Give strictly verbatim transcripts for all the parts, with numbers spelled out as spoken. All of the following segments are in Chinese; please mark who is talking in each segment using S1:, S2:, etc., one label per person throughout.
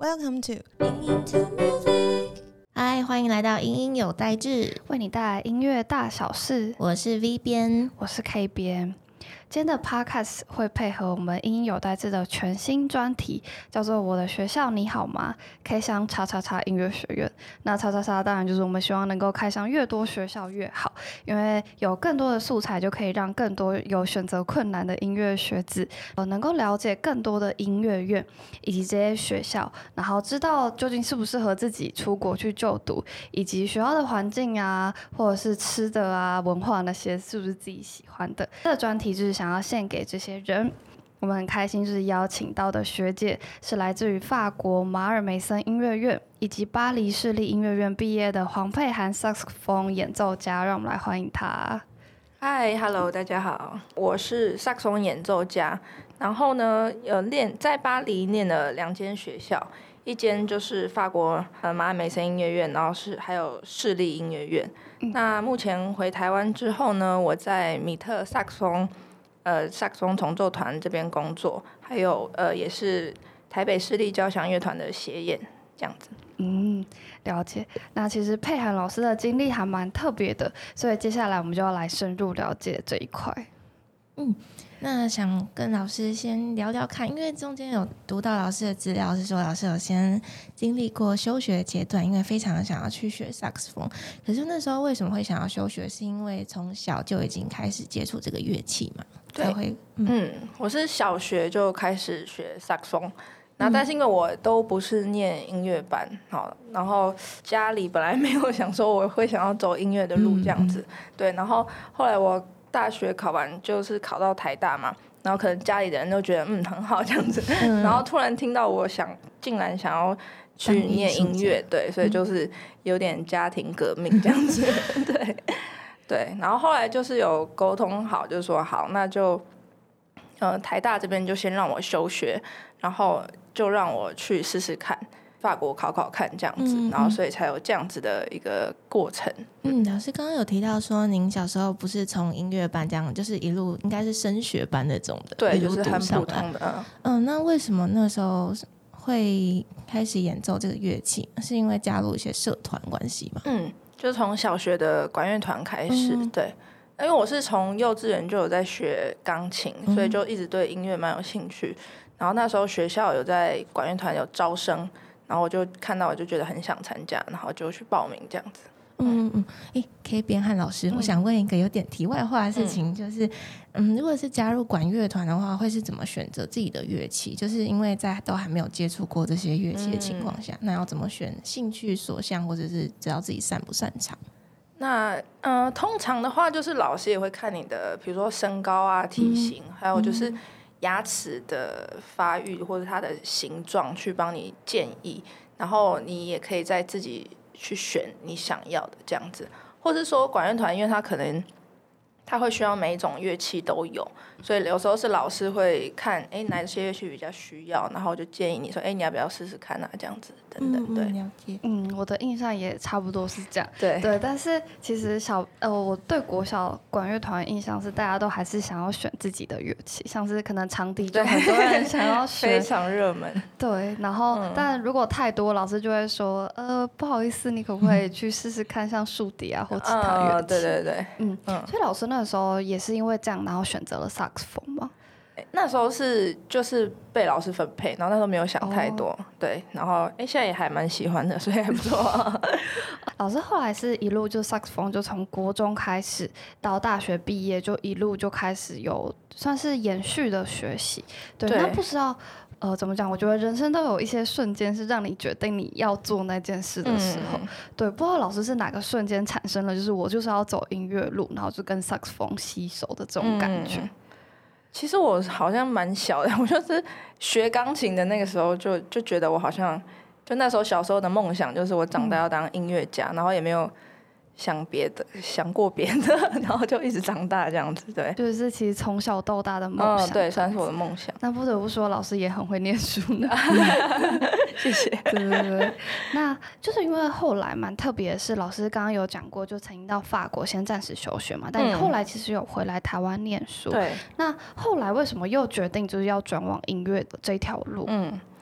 S1: Welcome to Into Music。嗨，欢迎来到音音有代志，
S2: 为你带来音乐大小事。
S1: 我是 V 编，
S2: 我是 K 编。今天的 Podcast 会配合我们音音有代志的全新专题，叫做我的学校你好吗？开箱叉叉叉音乐学院。那叉叉叉当然就是我们希望能够开箱越多学校越好，因为有更多的素材就可以让更多有选择困难的音乐学子呃能够了解更多的音乐院以及这些学校，然后知道究竟适不适合自己出国去就读，以及学校的环境啊，或者是吃的啊、文化那些是不是自己喜欢的。这个专题就是想要献给这些人。我们很开心，就是邀请到的学姐是来自于法国马尔梅森音乐院以及巴黎市立音乐院毕业的黄佩涵萨克斯风演奏家，让我们来欢迎她。
S3: 嗨 ，Hello， 大家好，我是萨克斯风演奏家。然后呢，有练在巴黎念了两间学校，一间就是法国呃马尔梅森音乐院，然后是还有市立音乐院。嗯、那目前回台湾之后呢，我在米特萨克斯风。呃，萨克斯风重奏团这边工作，还有呃，也是台北市立交响乐团的协演，这样子。
S2: 嗯，了解。那其实佩涵老师的经历还蛮特别的，所以接下来我们就要来深入了解这一块。
S1: 嗯，那想跟老师先聊聊看，因为中间有读到老师的资料是说，老师有先经历过休学阶段，因为非常想要去学萨克斯风。可是那时候为什么会想要休学？是因为从小就已经开始接触这个乐器嘛？
S3: 对，
S1: 会
S3: 嗯, 嗯，我是小学就开始学萨克斯风，那但是因为我都不是念音乐班，好，然后家里本来没有想说我会想要走音乐的路这样子，嗯嗯对，然后后来我大学考完就是考到台大嘛，然后可能家里的人都觉得嗯很好这样子，嗯、然后突然听到我想竟然想要去念音乐，对，所以就是有点家庭革命这样子，对。对，然后后来就是有沟通好，就说好，那就呃台大这边就先让我休学，然后就让我去试试看法国考考看这样子，嗯嗯然后所以才有这样子的一个过程。
S1: 嗯，老师刚刚有提到说，您小时候不是从音乐班这样，就是一路应该是升学班那种的，
S3: 对，就是很普通的。嗯,
S1: 嗯，那为什么那时候会开始演奏这个乐器？是因为加入一些社团关系吗？
S3: 嗯。就从小学的管乐团开始、嗯，对，因为我是从幼稚园就有在学钢琴、嗯，所以就一直对音乐蛮有兴趣。然后那时候学校有在管乐团有招生，然后我就看到我就觉得很想参加，然后就去报名这样子。
S1: 嗯嗯，哎 ，K 编翰老师、嗯，我想问一个有点题外话的事情，嗯、就是，嗯，如果是加入管乐团的话，会是怎么选择自己的乐器？就是因为在都还没有接触过这些乐器的情况下，嗯、那要怎么选兴趣所向，或者是知道自己擅不擅长？
S3: 那呃，通常的话，就是老师也会看你的，比如说身高啊、体型，嗯、还有就是牙齿的发育或者它的形状，去帮你建议。然后你也可以在自己去选你想要的这样子，或是说管乐团，因为它可能它会需要每一种乐器都有，所以有时候是老师会看，哎，哪些乐器比较需要，然后就建议你说，哎，你要不要试試看啊，这样子等等，对，
S1: 嗯，了解。
S2: 嗯，我的印象也差不多是这样，
S3: 对
S2: 对。但是其实小呃，我对国小管乐团印象是大家都还是想要选自己的乐器，像是可能长笛就很多人想要选，
S3: 非常热门。
S2: 对，然后、嗯、但如果太多，老师就会说，呃，不好意思，你可不可以去试试看，像竖笛啊或其他乐器？
S3: 嗯、对对对，
S2: 嗯嗯。所以老师那时候也是因为这样，然后选择了萨克斯风吗？
S3: 那时候是就是被老师分配，然后那时候没有想太多，哦、对，然后哎现在也还蛮喜欢的，所以还不错。
S2: 老师后来是一路就萨克斯风，就从国中开始到大学毕业，就一路就开始有算是延续的学习。对，对那不知道呃怎么讲？我觉得人生都有一些瞬间是让你决定你要做那件事的时候。嗯、对，不知道老师是哪个瞬间产生了，就是我就是要走音乐路，然后就跟萨克斯风携手的这种感觉。嗯
S3: 其实我好像蛮小的，我就是学钢琴的那个时候就就觉得我好像就那时候小时候的梦想就是我长大要当音乐家，嗯、然后也没有想别的想过别的，然后就一直长大这样子，对，
S2: 就是其实从小到大的梦想，
S3: 嗯，对，算是我的梦想。
S2: 那不得不说，老师也很会念书呢，
S3: 谢谢。
S2: 对对对，那就是因为后来蛮特别的是，老师刚刚有讲过，就曾经到法国先暂时休学嘛，但你后来其实有回来台湾念书，
S3: 对、嗯。
S2: 那后来为什么又决定就是要转往音乐的这条路？
S3: 嗯。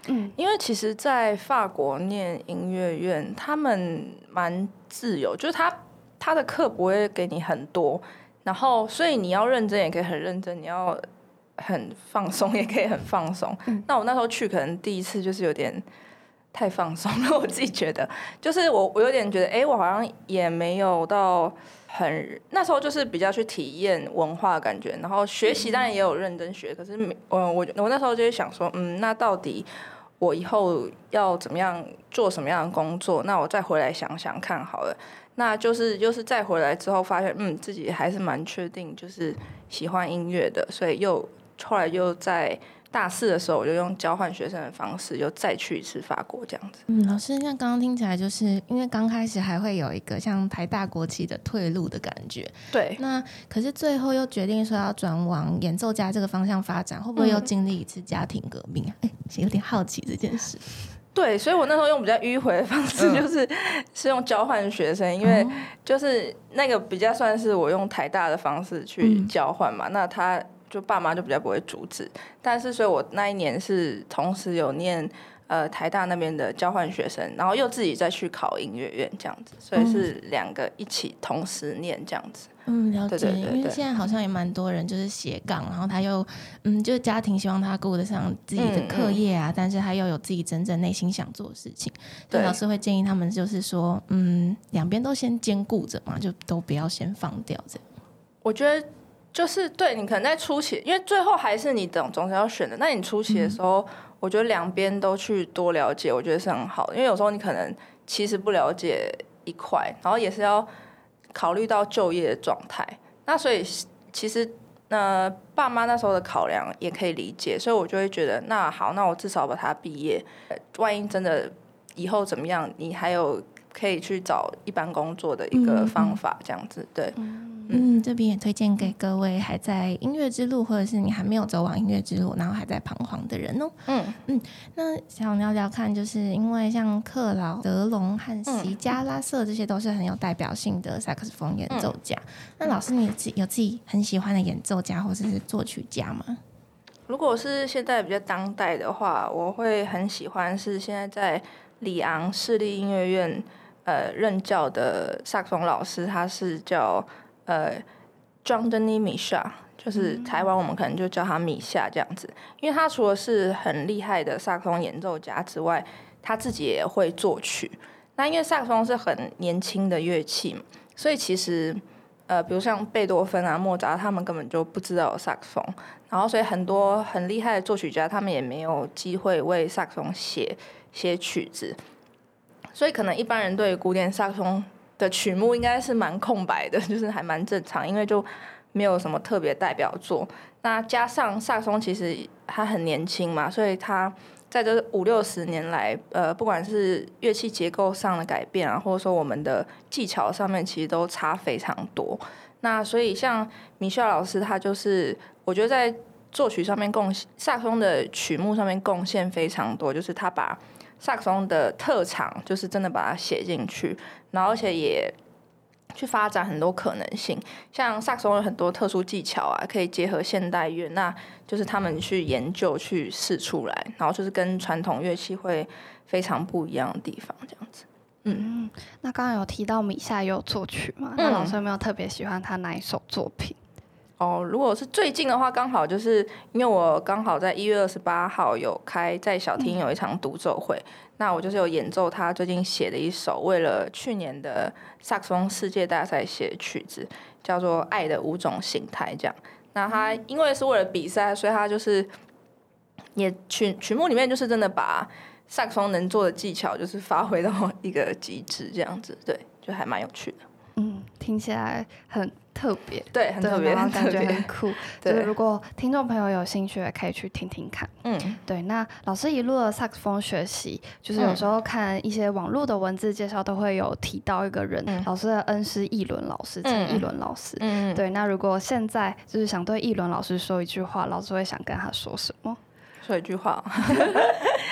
S3: 嗯，因为其实在法国念音乐院他们蛮自由，就是他他的课不会给你很多，然后所以你要认真也可以很认真，你要很放松也可以很放松、嗯、那我那时候去可能第一次就是有点太放松了，我自己觉得就是我我有点觉得哎、欸，我好像也没有到很，那时候就是比较去体验文化的感觉，然后学习当然也有认真学，可是我我我那时候就会想说嗯，那到底我以后要怎么样做什么样的工作，那我再回来想想看好了。那就是就是再回来之后发现嗯，自己还是蛮确定就是喜欢音乐的，所以又后来又在大四的时候我就用交换学生的方式又再去一次法国这样子。
S1: 嗯，老师那刚刚听起来就是因为刚开始还会有一个像台大国旗的退路的感觉，
S3: 对，
S1: 那可是最后又决定说要转往演奏家这个方向发展，会不会又经历一次家庭革命啊？哎、嗯，有点好奇这件事。
S3: 对，所以我那时候用比较迂回的方式，就是、嗯、是用交换学生，因为就是那个比较算是我用台大的方式去交换嘛、嗯、那他就爸妈就比较不会阻止，但是所以我那一年是同时有念呃台大那边的交换学生，然后又自己再去考音乐院这样子，所以是两个一起同时念这样子。
S1: 嗯，了解。
S3: 对对对对，
S1: 因为现在好像也蛮多人就是斜杠，然后他又嗯，就是家庭希望他顾得上自己的课业啊、嗯嗯，但是他又有自己真正内心想做的事情。对，老师会建议他们就是说，嗯，两边都先兼顾着嘛，就都不要先放掉这样。
S3: 我觉得就是对你可能在初期，因为最后还是你总总是要选的。那你初期的时候，嗯、我觉得两边都去多了解，我觉得是很好的。因为有时候你可能其实不了解一块，然后也是要考虑到就业的状态。那所以其实呃爸妈那时候的考量也可以理解，所以我就会觉得那好，那我至少把它毕业，万一真的以后怎么样，你还有可以去找一般工作的一个方法，这样子。嗯、对。
S1: 嗯，这边也推荐给各位还在音乐之路，或者是你还没有走往音乐之路，然后还在彷徨的人哦。嗯嗯，那想聊聊看，就是因为像克劳德隆和席加拉瑟这些都是很有代表性的萨克斯风演奏家。嗯、那老师你有自己很喜欢的演奏家或者是作曲家吗？
S3: 如果是现在比较当代的话，我会很喜欢是现在在里昂市立音乐院呃任教的萨克斯风老师，他是叫呃 Jean-Denis Micha， 就是台湾我们可能就叫他米夏这样子。因为他除了是很厉害的萨克斯风演奏家之外，他自己也会作曲。那因为萨克斯风是很年轻的乐器嘛，所以其实呃，比如像贝多芬啊、莫扎他们根本就不知道有萨克斯风，然后所以很多很厉害的作曲家他们也没有机会为萨克斯风写写曲子，所以可能一般人对古典萨克斯风的曲目应该是蛮空白的，就是还蛮正常，因为就没有什么特别代表作。那加上萨克斯风其实他很年轻嘛，所以他在这五六十年来，呃，不管是乐器结构上的改变啊，或者说我们的技巧上面，其实都差非常多。那所以像米歇尔老师，他就是我觉得在作曲上面贡献，萨克斯风的曲目上面贡献非常多，就是他把萨克斯风的特长就是真的把它写进去，然后而且也去发展很多可能性。像萨克斯风有很多特殊技巧啊，可以结合现代乐，那就是他们去研究去试出来，然后就是跟传统乐器会非常不一样的地方，这样子。
S2: 嗯，那刚刚有提到米夏也有作曲嘛？那老师有没有特别喜欢他哪一首作品？
S3: 哦，如果是最近的话，刚好就是因为我刚好在一月二十八号有开在小厅有一场独奏会、嗯，那我就是有演奏他最近写的一首为了去年的萨克斯风世界大赛写的曲子，叫做《爱的五种形态》这样。那他因为是为了比赛，所以他就是也曲曲目里面就是真的把萨克斯风能做的技巧就是发挥到一个极致这样子，对，就还蛮有趣的。
S2: 嗯，听起来很特别，
S3: 对，很特别，
S2: 然后感觉很酷。就是如果听众朋友有兴趣，也可以去听听看。嗯，对。那老师一路的萨克斯风学习，就是有时候看一些网络的文字介绍，都会有提到一个人，嗯、老师的恩师议伦老师，陈议伦老师。嗯，对。那如果现在就是想对议伦老师说一句话，老师会想跟他说什么？
S3: 说一句话。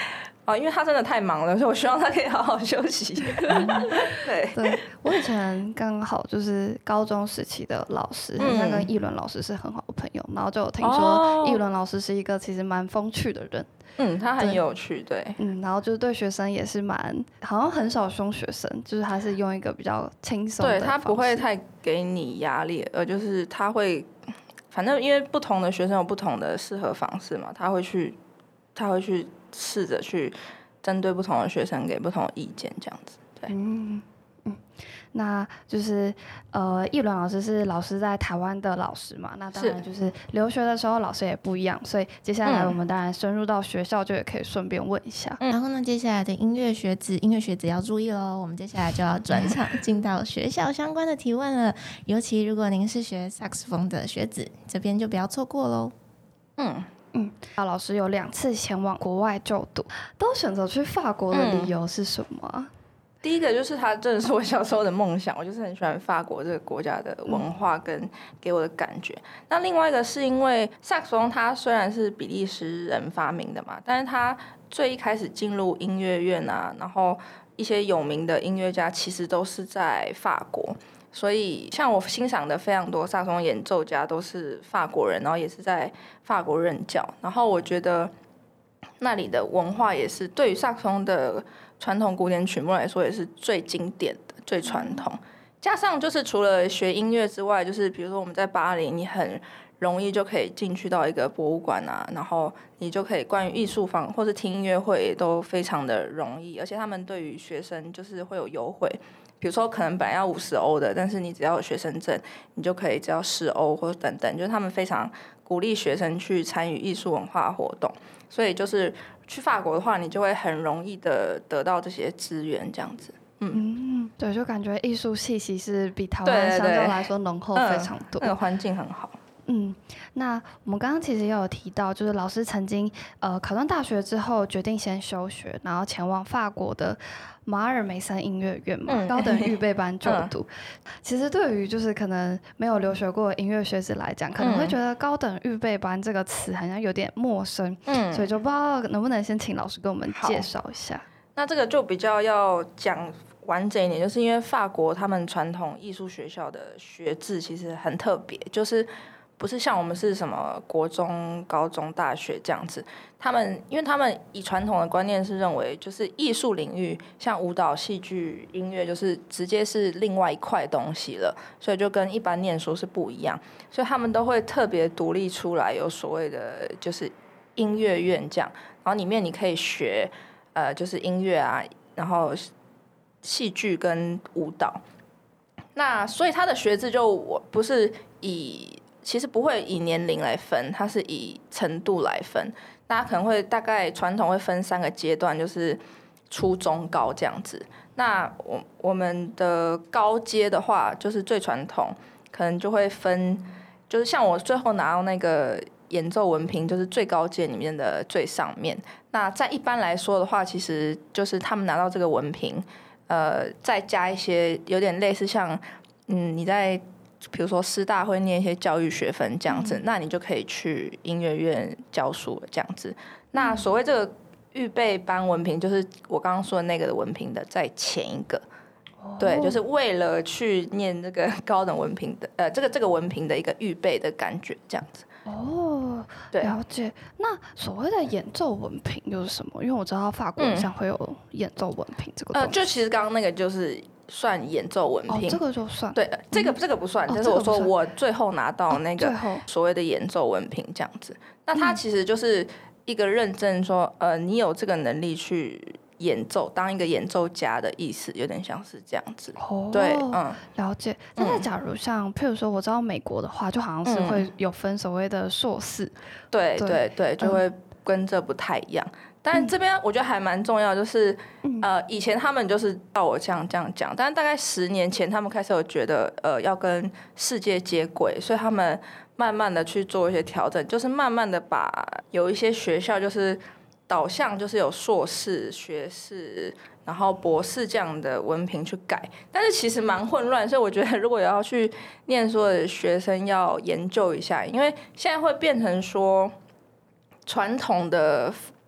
S3: 哦，因为他真的太忙了，所以我希望他可以好好休息。对，
S2: 对我以前刚好就是高中时期的老师，好像跟艺伦老师是很好的朋友，然后就有听说艺伦老师是一个其实蛮风趣的人。
S3: 嗯，他很有趣，对，
S2: 嗯，然后就是对学生也是蛮，好像很少凶学生，就是他是用一个比较轻松的方式，
S3: 对他不会太给你压力，而就是他会，反正因为不同的学生有不同的适合方式嘛，他会去，他会去试着去针对不同的学生给不同的意见，这样子，对，
S2: 嗯嗯，那就是呃，艺伦老师是老师在台湾的老师嘛，那当然就是留学的时候老师也不一样，所以接下来我们当然深入到学校就也可以顺便问一下。
S1: 嗯、然后呢，接下来的音乐学子，音乐学子要注意喽，我们接下来就要转场进到学校相关的提问了，尤其如果您是学萨克斯风的学子，这边就不要错过喽。
S2: 嗯。嗯，老师有两次前往国外就读，都选择去法国的理由是什么、啊嗯？
S3: 第一个就是它真的是我小时候的梦想，我就是很喜欢法国这个国家的文化跟给我的感觉。嗯、那另外一个是因为萨克斯风它虽然是比利时人发明的嘛，但是它最一开始进入音乐院啊，然后一些有名的音乐家其实都是在法国。所以，像我欣赏的非常多萨克斯风演奏家都是法国人，然后也是在法国任教。然后我觉得那里的文化也是对于萨克斯风的传统古典曲目来说也是最经典的、最传统。加上就是除了学音乐之外，就是比如说我们在巴黎，你很容易就可以进去到一个博物馆啊，然后你就可以关于艺术方或是听音乐会都非常的容易，而且他们对于学生就是会有优惠。比如说可能本来要五十欧的，但是你只要有学生证，你就可以只要十欧或者等等，就是他们非常鼓励学生去参与艺术文化活动，所以就是去法国的话，你就会很容易的得到这些资源，这样子。嗯,
S2: 嗯，对，就感觉艺术气息是比台湾相对来说浓厚非常多，
S3: 嗯、那个环境很好。
S2: 嗯，那我们刚刚其实也有提到，就是老师曾经呃考上大学之后决定先休学，然后前往法国的马尔梅森音乐院嘛，嗯、高等预备班就读。嗯、其实对于就是可能没有留学过的音乐学子来讲，可能会觉得高等预备班这个词好像有点陌生，嗯，所以就不知道能不能先请老师给我们介绍一下。
S3: 那这个就比较要讲完整一点，就是因为法国他们传统艺术学校的学制其实很特别，就是不是像我们是什么国中、高中、大学这样子，他们因为他们以传统的观念是认为，就是艺术领域像舞蹈、戏剧、音乐，就是直接是另外一块东西了，所以就跟一般念书是不一样，所以他们都会特别独立出来，有所谓的就是音乐院这样，然后里面你可以学呃就是音乐啊，然后戏剧跟舞蹈，那所以他的学制就我不是以。其实不会以年龄来分，它是以程度来分。大家可能会大概传统会分三个阶段，就是初中高这样子。那我我们的高阶的话，就是最传统，可能就会分，就是像我最后拿到那个演奏文凭，就是最高阶里面的最上面。那在一般来说的话，其实就是他们拿到这个文凭，呃，再加一些有点类似像，嗯，你在。比如说师大会念一些教育学分这样子，嗯、那你就可以去音乐院教书了这样子。那所谓这个预备班文凭，就是我刚刚说的那个的文凭的在前一个，哦、对，就是为了去念这个高等文凭的，呃，这个这个文凭的一个预备的感觉这样子。
S2: 哦，了解。那所谓的演奏文凭又是什么？因为我知道法国好像会有演奏文凭这个东西。
S3: 呃，就其实刚刚那个就是算演奏文凭，
S2: 哦，这个就算。
S3: 对，这个这个不算，
S2: 哦、
S3: 就是我说我最后拿到那个
S2: 哦、
S3: 所谓的演奏文凭这样子。那它其实就是一个认证说，呃，你有这个能力去演奏，当一个演奏家的意思，有点像是这样子。
S2: 哦，
S3: 对，嗯，
S2: 了解。但是假如像，嗯、譬如说，我知道美国的话，就好像是会有分所谓的硕士。嗯、
S3: 对对对，就会跟这不太一样。嗯、但这边我觉得还蛮重要，就是、嗯、呃，以前他们就是照我这样这样讲，但是大概十年前，他们开始有觉得，呃，要跟世界接轨，所以他们慢慢的去做一些调整，就是慢慢的把有一些学校就是导向就是有硕士、学士，然后博士这样的文凭去改，但是其实蛮混乱，所以我觉得如果要去念书的学生要研究一下，因为现在会变成说传统的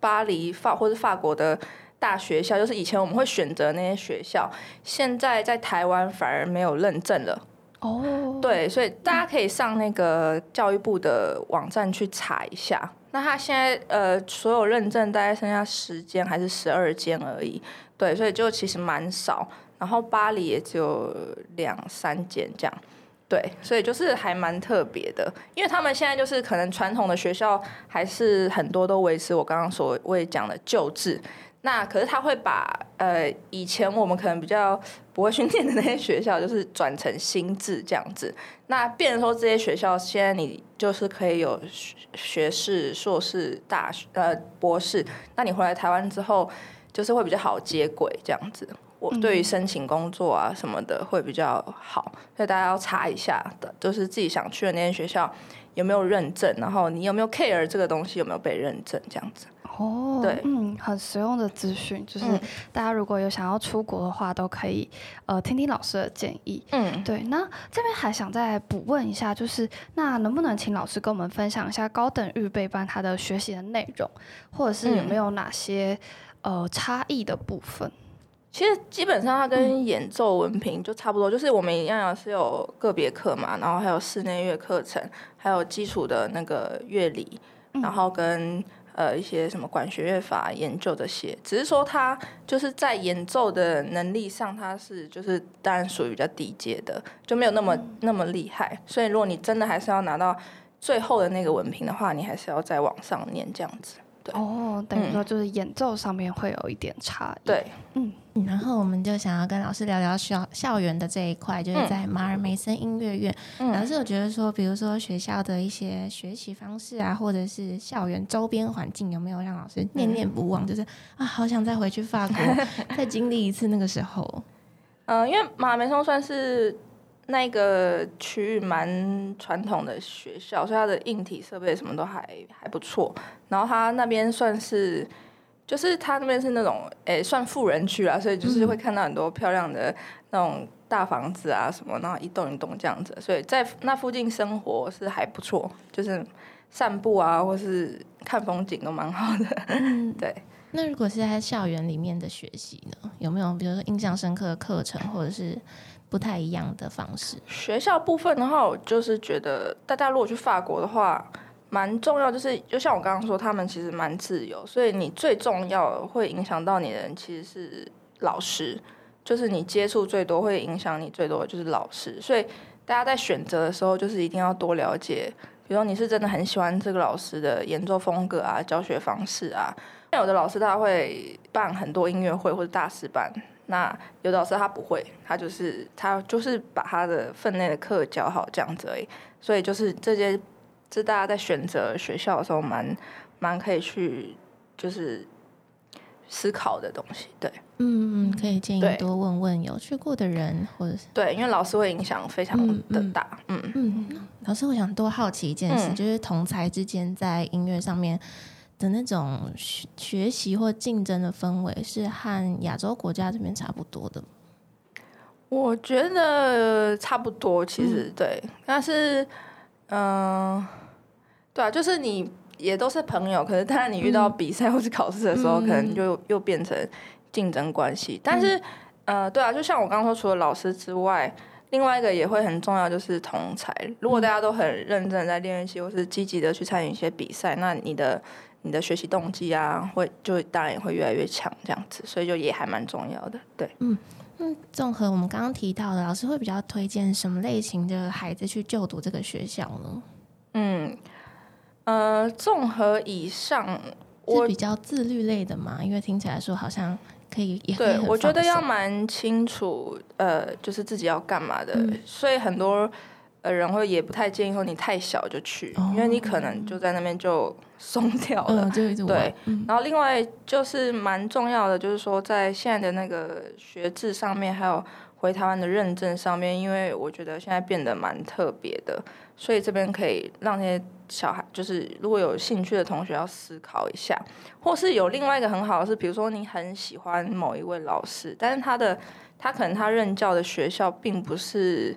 S3: 巴黎法或是法国的大学校，就是以前我们会选择那些学校，现在在台湾反而没有认证了。
S2: 哦，
S3: 对，所以大家可以上那个教育部的网站去查一下。那他现在呃所有认证大概剩下十间还是十二间而已，对，所以就其实蛮少。然后巴黎也只有两三间这样，对，所以就是还蛮特别的。因为他们现在就是可能传统的学校还是很多都维持我刚刚所谓讲的旧制。那可是他会把呃以前我们可能比较不会去念的那些学校，就是转成新制这样子。那变成说这些学校现在你就是可以有学士、硕士、大学呃博士，那你回来台湾之后，就是会比较好接轨这样子。我对于申请工作啊什么的会比较好，所以大家要查一下的，就是自己想去的那些学校有没有认证，然后你有没有 care 这个东西有没有被认证这样子。
S2: 哦，
S3: 对，
S2: 嗯，很实用的资讯，就是大家如果有想要出国的话，都可以呃听听老师的建议。嗯，对。那这边还想再补问一下，就是那能不能请老师跟我们分享一下高等预备班它的学习的内容，或者是有没有哪些、嗯、呃差异的部分？
S3: 其实基本上它跟演奏文凭就差不多，嗯、就是我们一样是有个别课嘛，然后还有室内乐课程，还有基础的那个乐理，嗯、然后跟呃一些什么管弦乐法研究这些。只是说它就是在演奏的能力上，它是就是当然属于比较低阶的，就没有那么、嗯、那么厉害。所以如果你真的还是要拿到最后的那个文凭的话，你还是要再往上念这样子。
S2: 哦，等于说就是演奏上面会有一点差异。
S3: 对，
S1: 嗯，然后我们就想要跟老师聊聊校校园的这一块，就是在马尔梅森音乐院。嗯、老师有觉得说，比如说学校的一些学习方式啊，或者是校园周边环境，有没有让老师念念不忘？嗯、就是啊，好想再回去法国，再经历一次那个时候。
S3: 嗯、呃，因为马尔梅森算是那个区域蛮传统的学校，所以它的硬体设备什么都还还不错。然后它那边算是，就是它那边是那种诶算富人区啦，所以就是会看到很多漂亮的那种大房子啊什么，然后一栋一栋这样子。所以在那附近生活是还不错，就是散步啊或是看风景都蛮好的。嗯、对。
S1: 那如果是在校园里面的学习呢，有没有比如说印象深刻的课程，或者是不太一样的方式？
S3: 学校部分的话，我就是觉得大家如果去法国的话，蛮重要，就是就像我刚刚说，他们其实蛮自由，所以你最重要会影响到你的人其实是老师，就是你接触最多会影响你最多的就是老师，所以大家在选择的时候，就是一定要多了解，比如说你是真的很喜欢这个老师的演奏风格啊、教学方式啊。有的老师他会办很多音乐会或者大师班，那有的老师他不会，他就是他就是把他的分内的课教好这样子而已。所以就是这些，这大家在选择学校的时候蛮蛮可以去就是思考的东西。对，
S1: 嗯，可以建议多问问有去过的人，或者是
S3: 对，因为老师会影响非常的大。嗯 嗯,
S1: 嗯, 嗯，老师，我想多好奇一件事，嗯、就是同才之间在音乐上面的那种学习或竞争的氛围是和亚洲国家这边差不多的？
S3: 我觉得差不多，其实、嗯、对，但是嗯、呃，对啊，就是你也都是朋友，可是当然你遇到比赛或是考试的时候，嗯、可能就又变成竞争关系。但是、嗯、呃，对啊，就像我刚刚说，除了老师之外，另外一个也会很重要，就是同才。如果大家都很认真在练乐器，或是积极的去参与一些比赛，那你的你的学习动机啊，会就当然也会越来越强，这样子，所以就也还蛮重要的。对，
S1: 嗯嗯，综合我们刚刚提到的，老师会比较推荐什么类型的孩子去就读这个学校呢？
S3: 嗯，呃，综合以上，
S1: 是比较自律类的嘛？因为听起来说好像可以也可以很放松。
S3: 对，我觉得要蛮清楚，呃，就是自己要干嘛的，嗯、所以很多。人会也不太建议说你太小就去，哦、因为你可能就在那边就松掉了。
S1: 嗯、就一直玩
S3: 对，
S1: 嗯、
S3: 然后另外就是蛮重要的，就是说在现在的那个学制上面，还有回台湾的认证上面，因为我觉得现在变得蛮特别的，所以这边可以让那些小孩，就是如果有兴趣的同学要思考一下，或是有另外一个很好的是，比如说你很喜欢某一位老师，但是他的他可能他任教的学校并不是。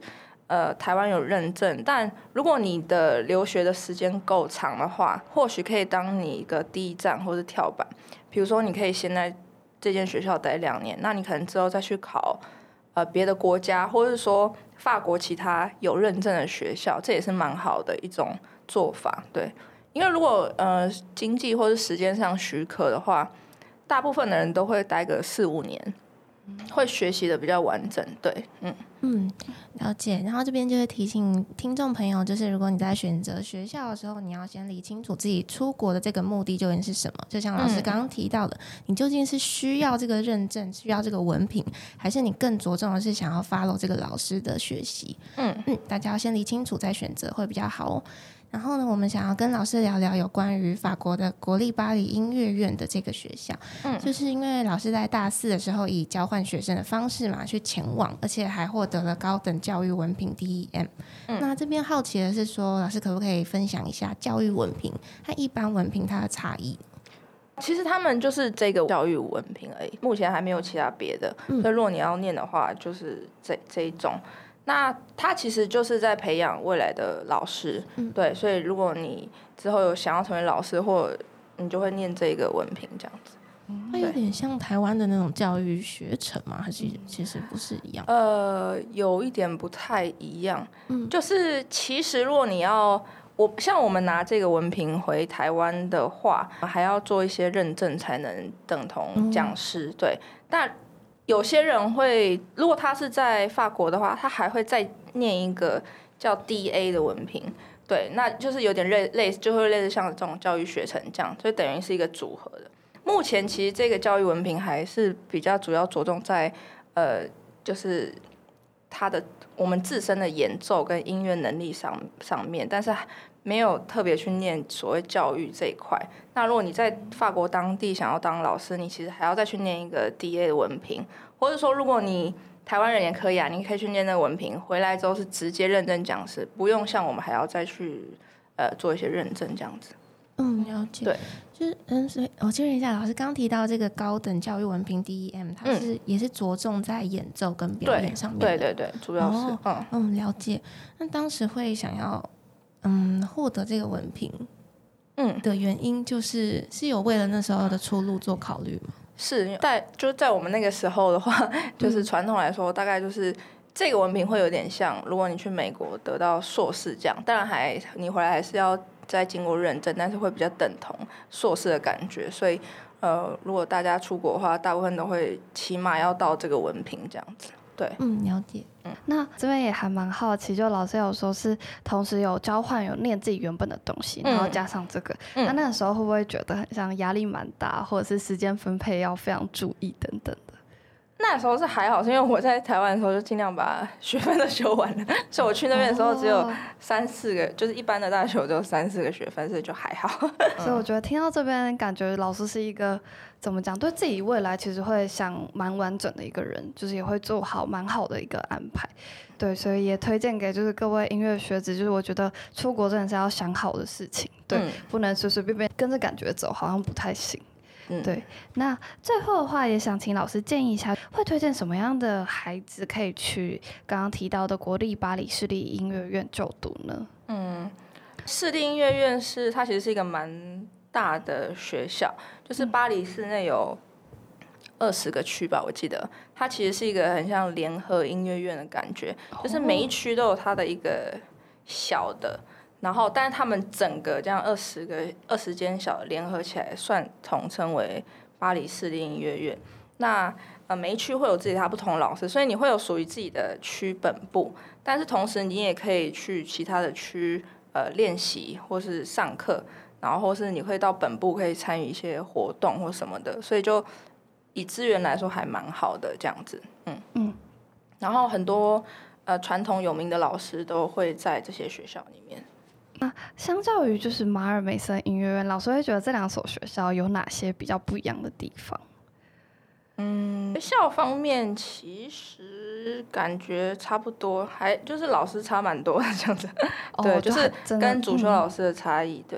S3: 呃台湾有认证，但如果你的留学的时间够长的话，或许可以当你一个第一站或是跳板。比如说，你可以先在这间学校待两年，那你可能之后再去考呃别的国家，或者是说法国其他有认证的学校，这也是蛮好的一种做法。对，因为如果呃经济或是时间上许可的话，大部分的人都会待个四五年。会学习的比较完整，对，嗯
S1: 嗯，了解。然后这边就会提醒听众朋友，就是如果你在选择学校的时候，你要先理清楚自己出国的这个目的究竟是什么。就像老师刚刚提到的，嗯、你究竟是需要这个认证，需要这个文凭，还是你更着重的是想要 follow 这个老师的学习？嗯嗯，大家要先理清楚再选择会比较好哦。然后呢，我们想要跟老师聊聊有关于法国的国立巴黎音乐院的这个学校，嗯，就是因为老师在大四的时候以交换学生的方式嘛去前往，而且还获得了高等教育文凭 D E M。嗯，那这边好奇的是说，老师可不可以分享一下教育文凭和一般文凭它的差异？
S3: 其实他们就是这个教育文凭而已，目前还没有其他别的。嗯、所以如果你要念的话，就是这这一种。那他其实就是在培养未来的老师，嗯、对，所以如果你之后有想要成为老师，或你就会念这个文凭这样子。
S1: 会有点像台湾的那种教育学程吗？还是其实不是一样？
S3: 呃，有一点不太一样，嗯，就是其实如果你要我像我们拿这个文凭回台湾的话，还要做一些认证才能等同讲师，嗯、对，但。有些人会，如果他是在法国的话，他还会再念一个叫 D A 的文凭，对，那就是有点类类似，就会类似像这种教育学程这样，所以等于是一个组合的。目前其实这个教育文凭还是比较主要着重在，呃，就是他的我们自身的演奏跟音乐能力上上面，但是没有特别去念所谓教育这一块。那如果你在法国当地想要当老师，你其实还要再去念一个 D A 的文凭，或者说如果你台湾人也可以啊，你可以去念那个文凭，回来之后是直接认证讲师，不用像我们还要再去呃做一些认证这样子。
S1: 嗯，了解。对，就是嗯，所以我确认一下，老师刚提到这个高等教育文凭 D E M， 它是、嗯、也是着重在演奏跟表演上面的。
S3: 对对对对，主要是、哦、
S1: 嗯嗯，了解。那当时会想要嗯获得这个文凭嗯的原因，就是是有为了那时候的出路做考虑吗？
S3: 是在就在我们那个时候的话，就是传统来说，嗯、大概就是这个文凭会有点像，如果你去美国得到硕士这样，当然还你回来还是要再经过认证，但是会比较等同硕士的感觉。所以呃，如果大家出国的话，大部分都会起码要到这个文凭这样子。对，
S1: 嗯，了解。
S2: 嗯，那这边也还蛮好奇，就老师有说是同时有交换，有念自己原本的东西，然后加上这个，嗯、那那个时候会不会觉得很像压力蛮大，或者是时间分配要非常注意等等的？
S3: 那时候是还好，是因为我在台湾的时候就尽量把学分都修完了，所以我去那边的时候只有三四个，哦、就是一般的大学只有三四个学分，所以就还好。
S2: 所以我觉得听到这边，感觉老师是一个怎么讲，对自己未来其实会想蛮完整的一个人，就是也会做好蛮好的一个安排。对，所以也推荐给就是各位音乐学子，就是我觉得出国真的是要想好的事情，对，嗯、不能随随便便跟着感觉走，好像不太行。嗯、对，那最后的话也想请老师建议一下，会推荐什么样的孩子可以去刚刚提到的国立巴黎市立音乐院就读呢？
S3: 嗯，市立音乐院是它其实是一个蛮大的学校，就是巴黎市内有二十个区吧，我记得它其实是一个很像联合音乐院的感觉，就是每一区都有它的一个小的。然后，但是他们整个这样二十个二十间小的联合起来，算统称为巴黎市立音乐院。那呃，每一区会有自己他不同的老师，所以你会有属于自己的区本部，但是同时你也可以去其他的区呃练习或是上课，然后或是你会到本部可以参与一些活动或什么的，所以就以资源来说还蛮好的这样子，嗯嗯。然后很多呃传统有名的老师都会在这些学校里面。
S2: 那相较于就是马尔梅森音乐院，老师会觉得这两所学校有哪些比较不一样的地方？
S3: 嗯，学校方面其实感觉差不多，还就是老师差蛮多的这样子。哦、对，就是跟主修老师的差异。对，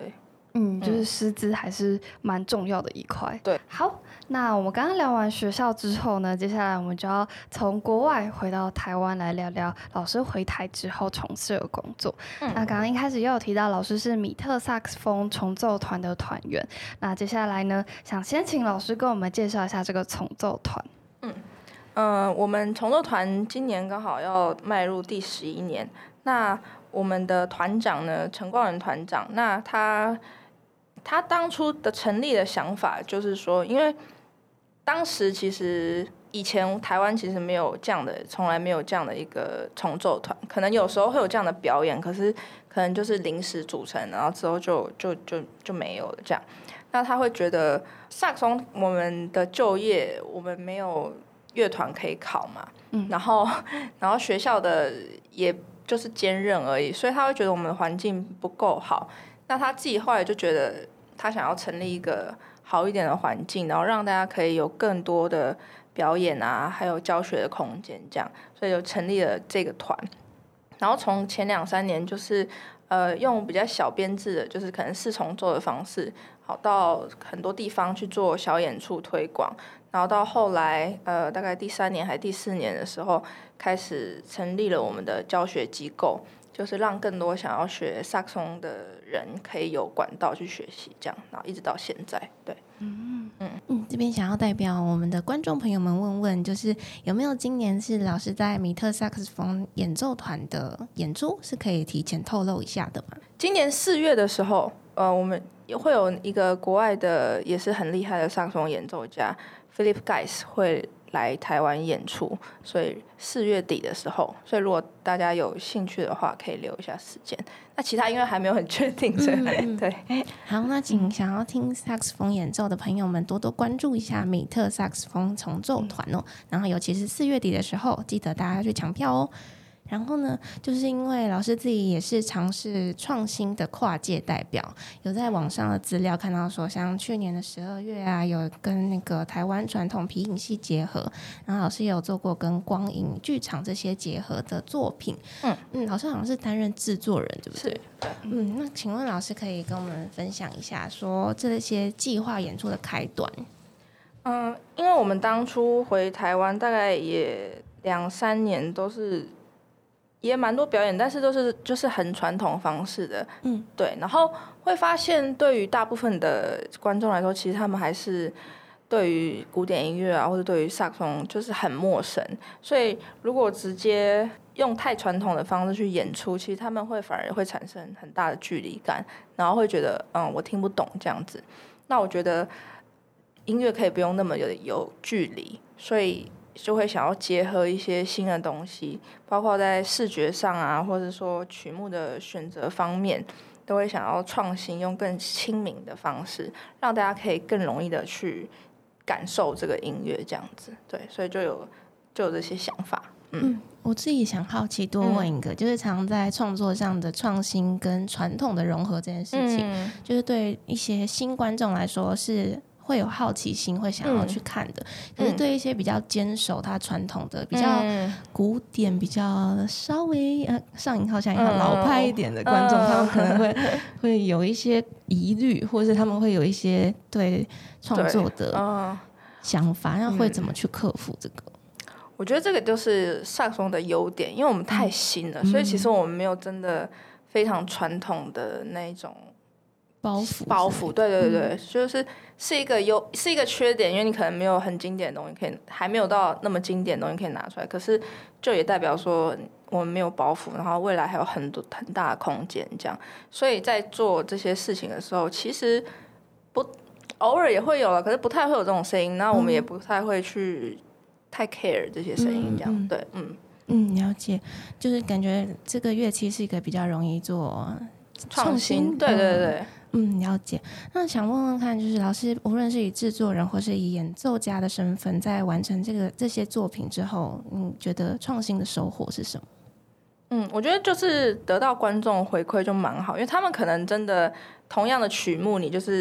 S2: 嗯，就是师资还是蛮重要的一块。
S3: 对，
S2: 好，那我们刚刚聊完学校之后呢，接下来我们就要从国外回到台湾来聊聊老师回台之后从事的工作。嗯、那刚刚一开始也有提到老师是米特萨克斯风重奏团的团员，那接下来呢，想先请老师跟我们介绍一下这个重奏团。
S3: 嗯，呃，我们重奏团今年刚好要迈入第十一年，那我们的团长呢，陈光仁团长，那他。他当初的成立的想法就是说，因为当时其实以前台湾其实没有这样的，从来没有这样的一个重奏团，可能有时候会有这样的表演，可是可能就是临时组成，然后之后就就就就没有了这样。那他会觉得萨克斯风我们的就业，我们没有乐团可以考嘛，嗯，然后然后学校的也就是兼任而已，所以他会觉得我们的环境不够好。那他自己后来就觉得，他想要成立一个好一点的环境，然后让大家可以有更多的表演啊，还有教学的空间，这样，所以就成立了这个团。然后从前两三年，就是呃用比较小编制的，就是可能四重奏的方式，好到很多地方去做小演出推广。然后到后来，呃，大概第三年还第四年的时候，开始成立了我们的教学机构。就是让更多想要学萨克斯风的人可以有管道去学习，这样，然后一直到现在，对，
S1: 嗯嗯嗯，这边想要代表我们的观众朋友们问问，就是有没有今年是老师在米特萨克斯风演奏团的演出，是可以提前透露一下的吗？
S3: 今年四月的时候，呃，我们也会有一个国外的也是很厉害的萨克斯风演奏家 Philip Geis 会来台湾演出，所以四月底的时候，所以如果大家有兴趣的话，可以留一下时间。那其他因为还没有很确定，所以、嗯、对。
S1: 好，那请想要听萨克斯风演奏的朋友们多多关注一下米特萨克斯风重奏团哦。然后尤其是四月底的时候，记得大家去抢票哦。然后呢，就是因为老师自己也是尝试创新的跨界代表，有在网上的资料看到说，像去年的十二月啊，有跟那个台湾传统皮影戏结合，然后老师也有做过跟光影剧场这些结合的作品。嗯嗯，老师好像是担任制作人，对不对？
S3: 是。
S1: 嗯，那请问老师可以跟我们分享一下，说这些计划演出的开端？
S3: 嗯，因为我们当初回台湾大概也两三年，都是。也蛮多表演，但是都是就是很传统方式的，嗯，对。然后会发现，对于大部分的观众来说，其实他们还是对于古典音乐啊，或者对于萨克斯风就是很陌生。所以如果直接用太传统的方式去演出，其实他们会反而会产生很大的距离感，然后会觉得嗯，我听不懂这样子。那我觉得音乐可以不用那么有有距离，所以。就会想要结合一些新的东西，包括在视觉上啊，或者说曲目的选择方面，都会想要创新，用更亲民的方式，让大家可以更容易的去感受这个音乐，这样子。对，所以就有就有这些想法。嗯，
S1: 嗯我自己想好奇多问一个，嗯、就是常在创作上的创新跟传统的融合这件事情，嗯、就是对一些新观众来说是。会有好奇心，会想要去看的。嗯、可是对一些比较坚守它传统的、比较古典、比较稍微呃上引号下引号老派一点的观众，嗯、他们可能会会有一些疑虑，或是他们会有一些对创作的想法，那、嗯、会怎么去克服这个？
S3: 我觉得这个就是萨克斯风的优点，因为我们太新了，嗯、所以其实我们没有真的非常传统的那一种。
S1: 包袱，
S3: 包袱，对对对，嗯、就是是一个优，是一个缺点，因为你可能没有很经典的东西可以，还没有到那么经典的东西可以拿出来。可是就也代表说我们没有包袱，然后未来还有很多很大的空间，这样。所以在做这些事情的时候，其实不偶尔也会有了，可是不太会有这种声音。那我们也不太会去太 care 这些声音，这样、嗯、对，嗯
S1: 嗯，了解，就是感觉这个乐器是一个比较容易做
S3: 创新，对对对。
S1: 嗯，了解。那想问问看，就是老师，无论是以制作人或是以演奏家的身份，在完成这个这些作品之后，你觉得创新的收获是什么？
S3: 嗯，我觉得就是得到观众回馈就蛮好，因为他们可能真的同样的曲目，你就是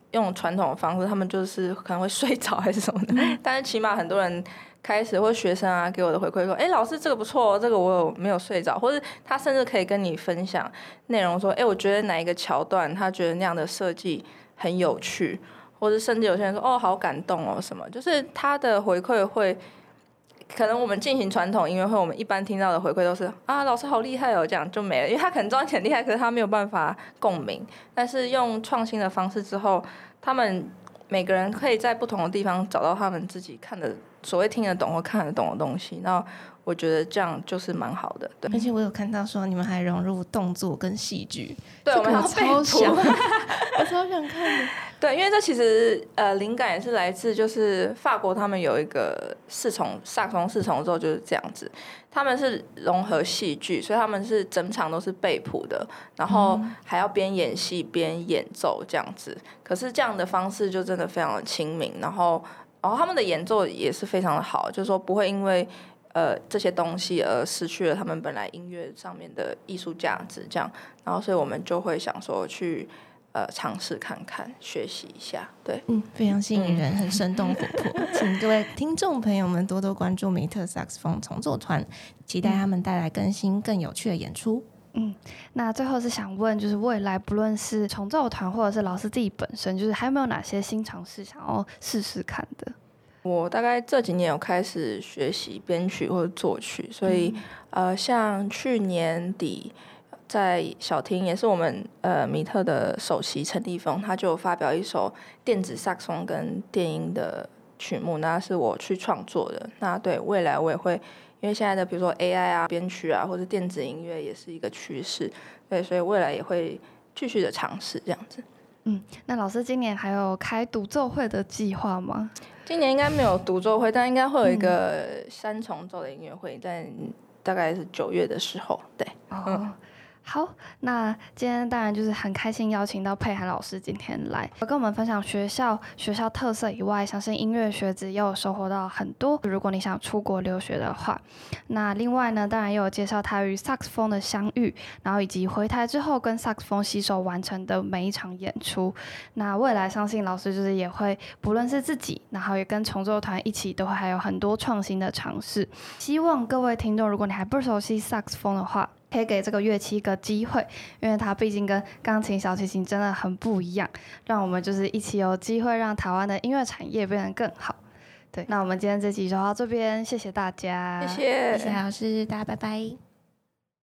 S3: 用传统的方式，他们就是可能会睡着还是什么的。但是起码很多人开始或学生啊给我的回馈说，哎、欸，老师这个不错，这个我有没有睡着，或者他甚至可以跟你分享内容，说，哎、欸，我觉得哪一个桥段他觉得那样的设计很有趣，或者甚至有些人说，哦，好感动哦什么，就是他的回馈会。可能我们进行传统音乐会，我们一般听到的回馈都是啊，老师好厉害哦，这样就没了，因为他可能装起很厉害，可是他没有办法共鸣。但是用创新的方式之后，他们每个人可以在不同的地方找到他们自己看的所谓听得懂或看得懂的东西。那我觉得这样就是蛮好的，对。
S1: 而且我有看到说你们还融入动作跟戏剧，
S3: 对，我们
S1: 我超想，我超想看的。
S3: 对，因为这其实呃灵感也是来自就是法国，他们有一个四重萨克斯四重奏就是这样子，他们是融合戏剧，所以他们是整场都是背谱的，然后还要边演戏边演奏这样子。可是这样的方式就真的非常的亲民，然后然后他们的演奏也是非常的好，就是说不会因为呃这些东西而失去了他们本来音乐上面的艺术价值这样，然后所以我们就会想说去。呃，尝试看看，学习一下，对，
S1: 嗯，非常吸引人，嗯、很生动活泼。请各位听众朋友们多多关注米特萨克斯风重奏团，期待他们带来更新、更有趣的演出。
S2: 嗯，那最后是想问，就是未来不论是重奏团或者是老师自己本身，就是还有没有哪些新尝试想要试试看的？
S3: 我大概这几年有开始学习编曲或者作曲，所以、嗯、呃，像去年底。在小厅也是我们呃米特的首席陈立峰，他就发表一首电子萨克斯跟电音的曲目，那是我去创作的。那对未来我也会，因为现在的比如说 A I 啊、编曲啊，或者电子音乐也是一个趋势，对，所以未来也会继续的尝试这样子。
S2: 嗯，那老师今年还有开独奏会的计划吗？
S3: 今年应该没有独奏会，但应该会有一个三重奏的音乐会，在大概是九月的时候，对。
S2: 哦。嗯好，那今天当然就是很开心邀请到佩涵老师今天来跟我们分享学校学校特色以外，相信音乐学子也有收获到很多。如果你想出国留学的话，那另外呢，当然也有介绍他与萨克斯风的相遇，然后以及回台之后跟萨克斯风携手完成的每一场演出。那未来相信老师就是也会不论是自己，然后也跟重奏团一起，都会还有很多创新的尝试。希望各位听众，如果你还不熟悉萨克斯风的话，可以给这个乐器一个机会，因为它毕竟跟钢琴、小提琴真的很不一样，让我们就是一起有机会让台湾的音乐产业变得更好。对，那我们今天这集就到这边，谢谢大家，
S3: 谢谢，
S1: 谢谢老师，大家拜拜。